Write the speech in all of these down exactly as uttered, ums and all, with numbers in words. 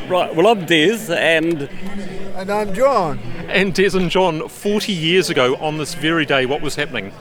Right, well, I'm Des, and... And I'm John. And Des and John, forty years ago on this very day, what was happening?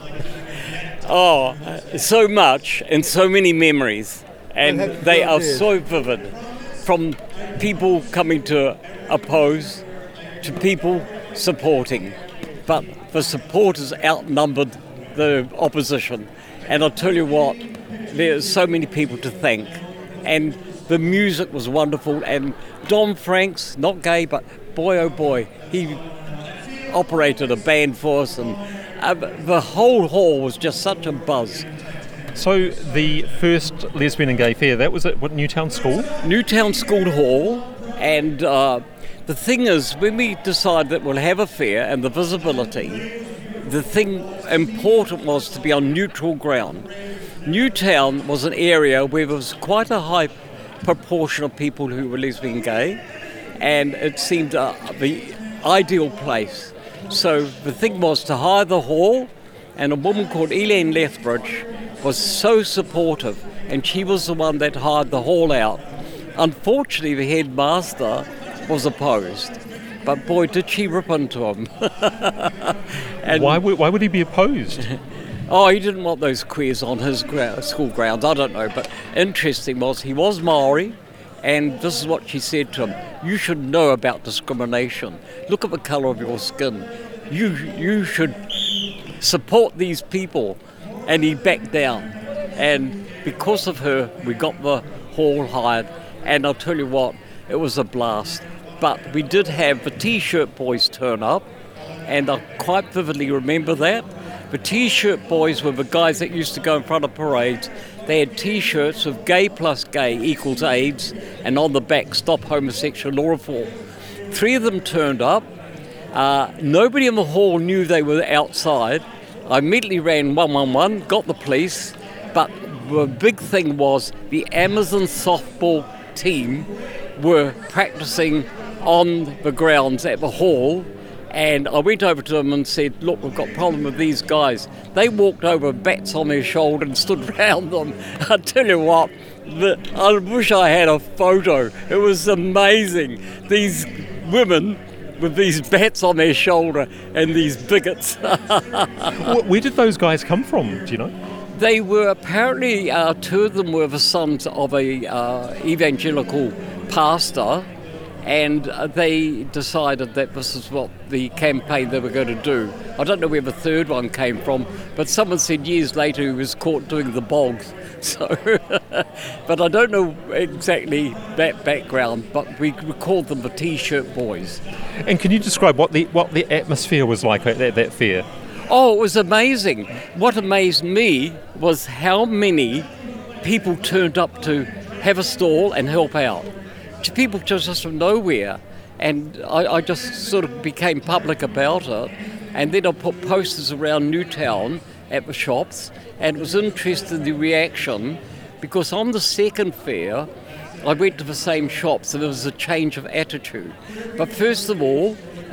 Oh, so much and so many memories. And they are so vivid. From people coming to oppose to people supporting. But the supporters outnumbered the opposition. And I'll tell you what, there's so many people to thank. And the music was wonderful. And Don Franks, not gay, but boy oh boy, he operated a band for us. And uh, the whole hall was just such a buzz. So the first lesbian and gay fair, that was at what, Newtown School? Newtown School Hall. And uh, the thing is, when we decided that we'll have a fair and the visibility, the thing important was to be on neutral ground. Newtown was an area where there was quite a high proportion of people who were lesbian and gay, and it seemed uh, the ideal place. So the thing was to hire the hall, and a woman called Elaine Lethbridge was so supportive, and she was the one that hired the hall out. Unfortunately, the headmaster was opposed, but boy, did she rip into him. And why would, why would he be opposed? Oh, he didn't want those queers on his gra- school grounds, I don't know, but interesting was he was Maori, and this is what she said to him: you should know about discrimination. Look at the colour of your skin. You you should support these people. And he backed down. And because of her, we got the hall hired. And I'll tell you what, it was a blast. But we did have the T-shirt boys turn up, and I quite vividly remember that. The T-shirt boys were the guys that used to go in front of parades. They had T-shirts with gay plus gay equals AIDS, and on the back, stop homosexual law reform. Three of them turned up. Uh, nobody in the hall knew they were outside. I immediately ran one one one, got the police, but the big thing was the Amazon softball team were practicing on the grounds at the hall, and I went over to them and said, look, we've got a problem with these guys. They walked over, bats on their shoulder, and stood round them. I tell you what, the, I wish I had a photo. It was amazing. These women with these bats on their shoulder and these bigots. Where did those guys come from, do you know? They were apparently, uh, two of them were the sons of a uh, evangelical pastor, and uh, they decided that this is what the campaign they were going to do. I don't know where the third one came from, but someone said years later he was caught doing the bogs. So, but I don't know exactly that background, but we, we called them the T-shirt boys. And can you describe what the what the atmosphere was like at that, that fair? Oh, it was amazing. What amazed me was how many people turned up to have a stall and help out. People just from nowhere, and I, I just sort of became public about it, and then I put posters around Newtown at the shops, and it was interesting the reaction, because on the second fair I went to the same shops and there was a change of attitude. But first of all,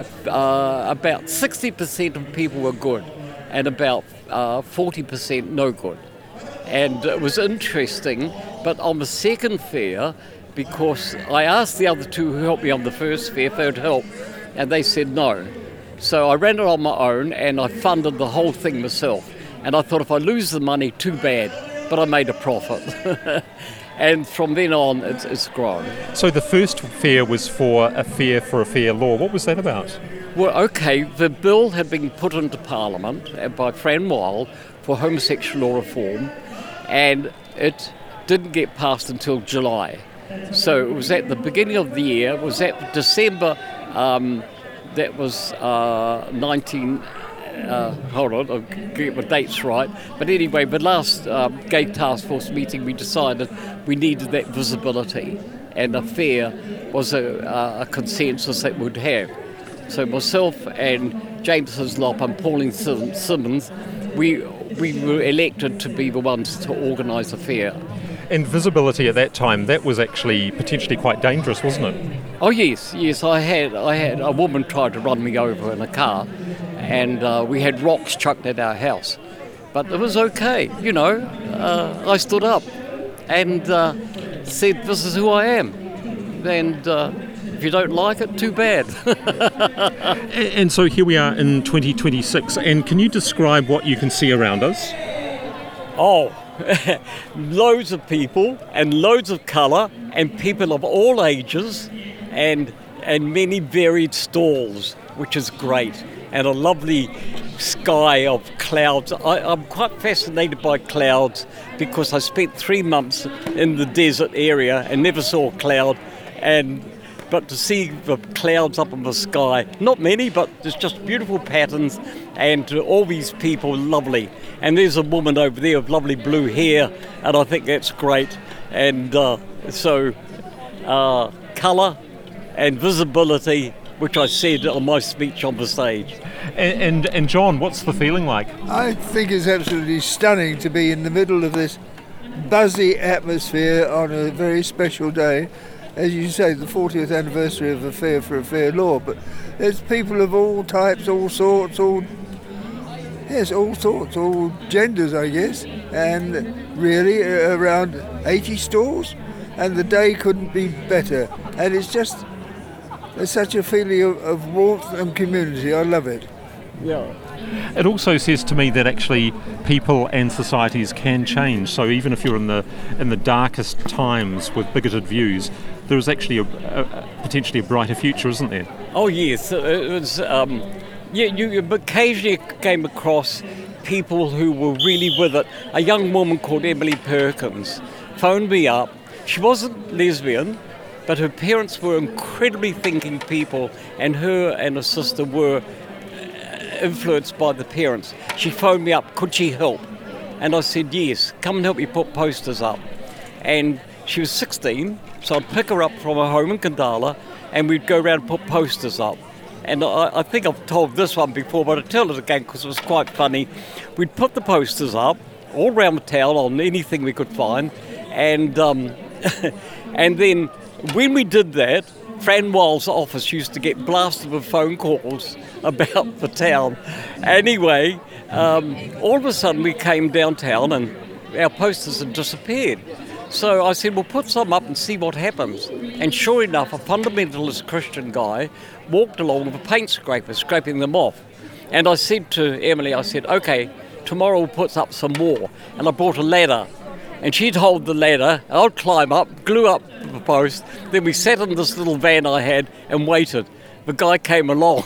uh, about sixty percent of people were good and about uh, forty percent no good. And it was interesting, but on the second fair, because I asked the other two who helped me on the first fair if they would help, and they said no. So I ran it on my own and I funded the whole thing myself. And I thought if I lose the money, too bad, but I made a profit. And from then on, it's, it's grown. So the first fair was for a fair for a fair law. What was that about? Well, okay, the bill had been put into Parliament by Fran Weil for homosexual law reform, and it didn't get passed until July. So it was at the beginning of the year, it was at December, um, that was uh, nineteen... Uh, hold on, I'll get my dates right. But anyway, the last uh, Gay Task Force meeting, we decided we needed that visibility, and a fair was a, a consensus that we'd have. So myself and James Hislop and Pauline Sim- Simmons, we we were elected to be the ones to organise a fair. And visibility at that time, that was actually potentially quite dangerous, wasn't it? Oh yes, yes. I had I had a woman tried to run me over in a car, and uh, we had rocks chucked at our house, but it was okay. You know, uh, I stood up and uh, said, "This is who I am," and uh, If you don't like it, too bad. And, and so here we are in twenty twenty-six, and can you describe what you can see around us? Oh, loads of people and loads of colour and people of all ages and and many varied stalls, which is great, and a lovely sky of clouds. I, I'm quite fascinated by clouds because I spent three months in the desert area and never saw a cloud, and but to see the clouds up in the sky, not many, but there's just beautiful patterns, and uh, all these people lovely. And there's a woman over there with lovely blue hair, and I think that's great. And uh, so uh, colour and visibility, which I said on my speech on the stage. And, and and John, what's the feeling like? I think it's absolutely stunning to be in the middle of this buzzy atmosphere on a very special day. As you say, the fortieth anniversary of the Fair for a Fair Law, but there's people of all types, all sorts, all yes, all sorts, all genders, I guess, and really uh, around eighty stalls, and the day couldn't be better. And it's just there's such a feeling of, of warmth and community. I love it. Yeah. It also says to me that actually people and societies can change. So even if you're in the in the darkest times with bigoted views, there is actually a, a, potentially a brighter future, isn't there? Oh yes, it was. Um, yeah, you occasionally came across people who were really with it. A young woman called Emily Perkins phoned me up. She wasn't lesbian, but her parents were incredibly thinking people, and her and her sister were influenced by the parents. She phoned me up, could she help? And I said, yes, come and help me put posters up. And she was sixteen, so I'd pick her up from her home in Kandala, and we'd go around and put posters up. And I, I think I've told this one before, but I'll tell it again because it was quite funny. We'd put the posters up all around the town on anything we could find, and um, and then when we did that, Fran Wild's office used to get blasted with phone calls about the town. Anyway, um, all of a sudden we came downtown and our posters had disappeared. So I said, well, put some up and see what happens. And sure enough, a fundamentalist Christian guy walked along with a paint scraper, scraping them off. And I said to Emily, I said, okay, tomorrow we'll put up some more. And I brought a ladder. And she'd hold the ladder, I'd climb up, glue up the post, then we sat in this little van I had and waited. The guy came along.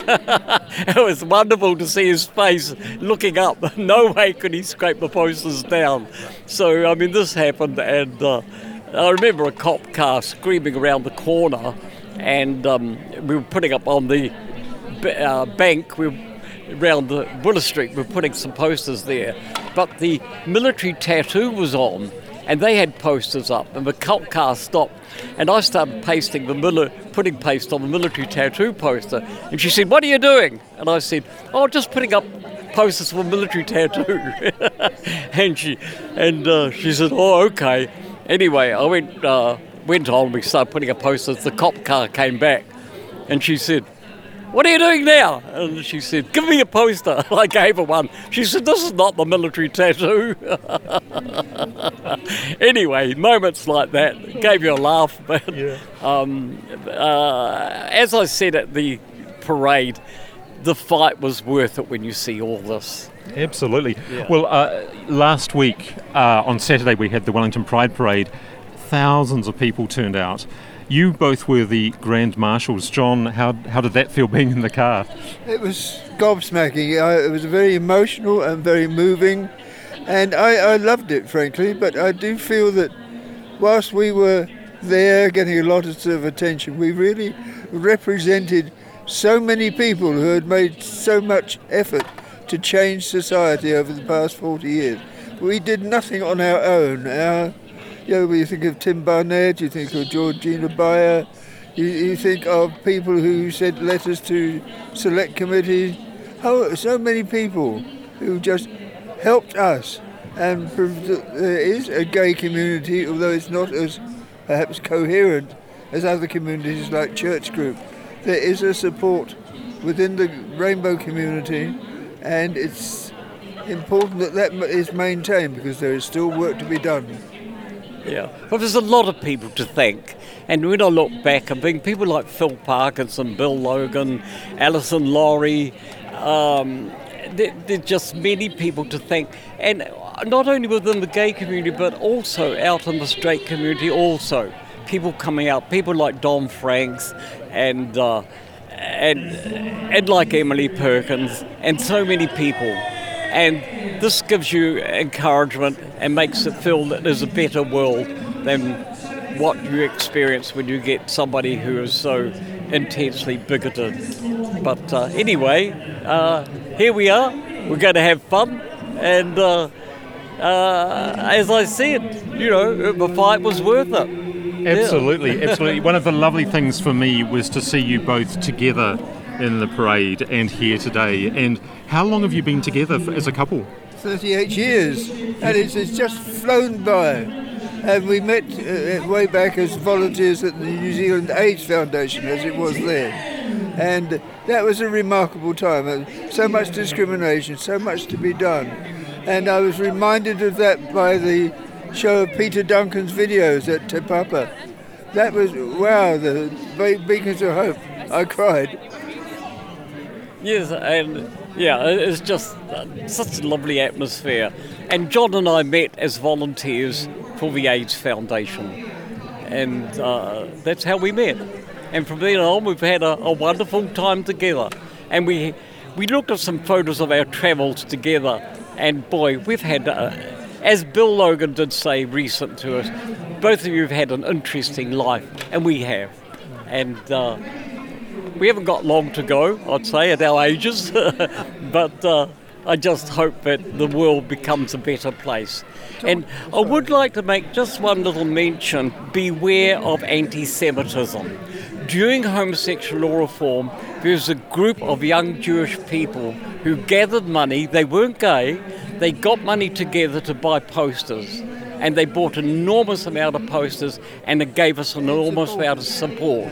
It was wonderful to see his face looking up. No way could he scrape the posters down. So, I mean, this happened, and uh, I remember a cop car screaming around the corner, and um, we were putting up on the uh, bank, we were around the Willow Street, we were putting some posters there. But the military tattoo was on, and they had posters up, and the cop car stopped, and I started pasting the mili- putting paste on the military tattoo poster, and she said, what are you doing? And I said, oh, just putting up posters for a military tattoo. and she and uh, she said, oh, okay. Anyway, I went uh, went on, we started putting up posters, the cop car came back, and she said, what are you doing now? And she said, give me a poster. I gave her one. She said, this is not the military tattoo. Anyway, moments like that gave you a laugh. But Yeah. um, uh, as I said at the parade, the fight was worth it when you see all this. Absolutely. Yeah. Well, uh, last week uh, on Saturday we had the Wellington Pride Parade. Thousands of people turned out. You both were the Grand Marshals. John, how how did that feel being in the car? It was gobsmacking. I, it was very emotional and very moving, and I, I loved it, frankly. But I do feel that whilst we were there getting a lot of sort of attention, we really represented so many people who had made so much effort to change society over the past forty years. We did nothing on our own. Our You know, you think of Tim Barnett, you think of Georgina Bayer, you, you think of people who sent letters to select committees. Oh, so many people who just helped us and proved that there is a gay community, although it's not as perhaps coherent as other communities like Church Group. There is a support within the rainbow community, and it's important that that is maintained because there is still work to be done. Yeah, but there's a lot of people to thank. And when I look back, I think people like Phil Parkinson, Bill Logan, Alison Laurie, um, there, there's just many people to thank. And not only within the gay community, but also out in the straight community also. People coming out, people like Don Franks and, uh, and, and like Emily Perkins, and so many people. And this gives you encouragement and makes it feel that there's a better world than what you experience when you get somebody who is so intensely bigoted. But uh, anyway, uh, here we are. We're going to have fun. And uh, uh, as I said, you know, the fight was worth it. Absolutely, yeah. Absolutely. One of the lovely things for me was to see you both together in the parade and here today. And how long have you been together for, as a couple? thirty-eight years, and it's, it's just flown by. And we met uh, way back as volunteers at the New Zealand AIDS Foundation, as it was then. And that was a remarkable time. So much discrimination, so much to be done. And I was reminded of that by the show of Peter Duncan's videos at Te Papa. That was, wow, the beacons of hope. I cried. Yes, and yeah, it's just such a lovely atmosphere. And John and I met as volunteers for the AIDS Foundation, and uh, that's how we met. And from then on, we've had a, a wonderful time together. And we we looked at some photos of our travels together, and boy, we've had, uh, as Bill Logan did say recent to us, both of you have had an interesting life, and we have. And uh, we haven't got long to go, I'd say, at our ages, but uh, I just hope that the world becomes a better place. And I would like to make just one little mention: beware of anti-Semitism. During homosexual law reform, there was a group of young Jewish people who gathered money. They weren't gay. They got money together to buy posters, and they bought an enormous amount of posters, and it gave us an enormous amount of support.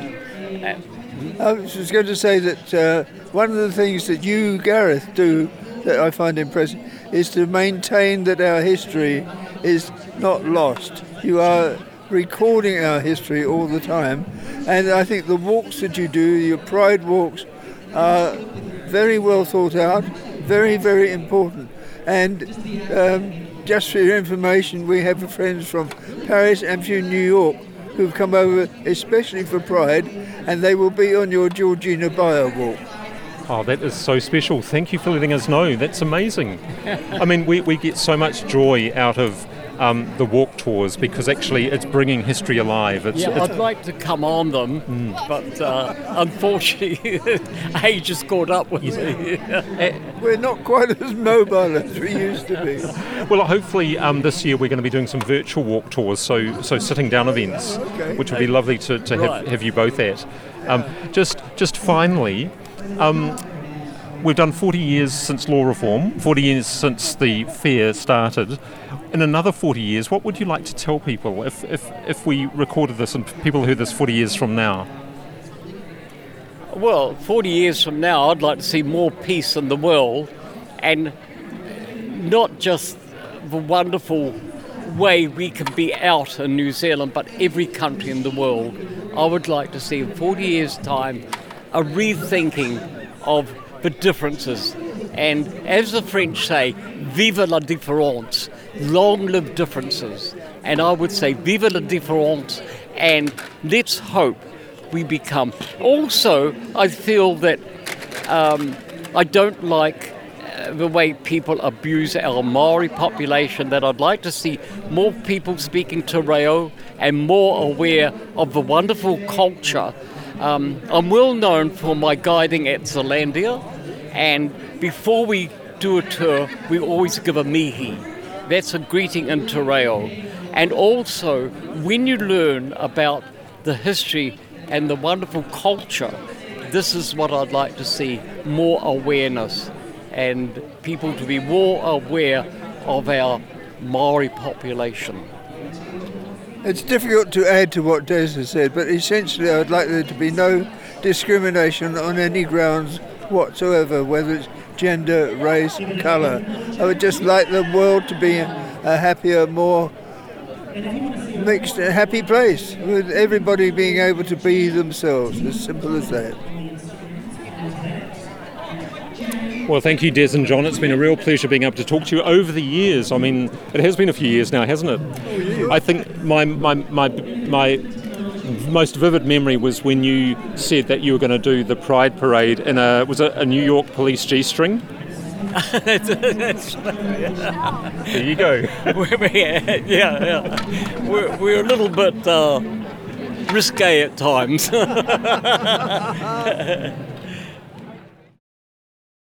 I was just going to say that uh, one of the things that you, Gareth, do that I find impressive is to maintain that our history is not lost. You are recording our history all the time, and I think the walks that you do, your pride walks, are very well thought out, very, very important. And um, just for your information, we have friends from Paris and from New York who've come over especially for Pride, and they will be on your Georgina Bio walk. Oh, that is so special. Thank you for letting us know. That's amazing. I mean, we, we get so much joy out of um, the walk tours because actually it's bringing history alive. It's, yeah, it's, I'd like to come on them, mm. but uh, unfortunately age has caught up with me. We're not quite as mobile as we used to be. Well, hopefully um, this year we're going to be doing some virtual walk tours, so so sitting down events, okay. which would be lovely to, to have, right. have you both at. Um, just just finally, Um, we've done forty years since law reform, forty years since the fair started. In another forty years, what would you like to tell people if, if, if we recorded this and people heard this forty years from now? Well, forty years from now, I'd like to see more peace in the world, and not just the wonderful way we can be out in New Zealand, but every country in the world. I would like to see in forty years' time a rethinking of the differences. And as the French say, vive la différence, long live differences. And I would say vive la différence, and let's hope we become. Also, I feel that um, I don't like uh, the way people abuse our Maori population, that I'd like to see more people speaking te reo and more aware of the wonderful culture. Um, I'm well known for my guiding at Zealandia, and before we do a tour, we always give a mihi. That's a greeting in te reo. And also, when you learn about the history and the wonderful culture, this is what I'd like to see, more awareness, and people to be more aware of our Maori population. It's difficult to add to what Des has said, but essentially I would like there to be no discrimination on any grounds whatsoever, whether it's gender, race, colour. I would just like the world to be a happier, more makes a happy place with everybody being able to be themselves. As simple as that. Well, thank you, Des and John. It's been a real pleasure being able to talk to you over the years. I mean, it has been a few years now, hasn't it? Oh, yeah. I think my my my my most vivid memory was when you said that you were going to do the Pride Parade in a was it a New York police G-string? that's, that's, There you go. we're, yeah, yeah. We're, we're a little bit uh, risque at times.